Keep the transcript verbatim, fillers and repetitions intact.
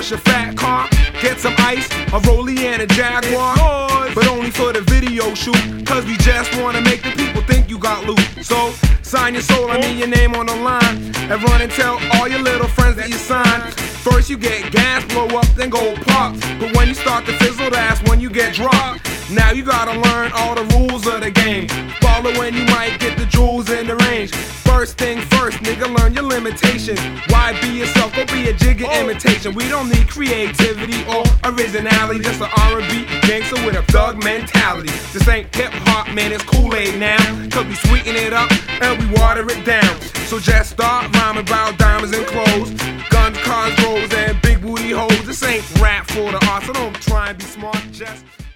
wash your fat car, get some ice, a Rollie and a Jaguar, but only for the video shoot, cause we just wanna make the people think you got loot. So sign your soul, I mean your name on the line, and run and tell all your little friends that you signed. First you get gas, blow up, then go pop, but when you start to fizzle, that's when you get dropped. Now you gotta learn all the rules of the game, following you might get the jewels in the range. First thing first, nigga, learn your limitations. Why be yourself, go be a jigger imitation. We don't need creativity or originality, just an R and B gangster with a thug mentality. This ain't hip hop, man, it's Kool-Aid now, cause we sweeten it up and we water it down. So just start rhyming about diamonds and clothes, guns, cars, rolls, and big booty hoes. This ain't rap for the art, so don't try and be smart, just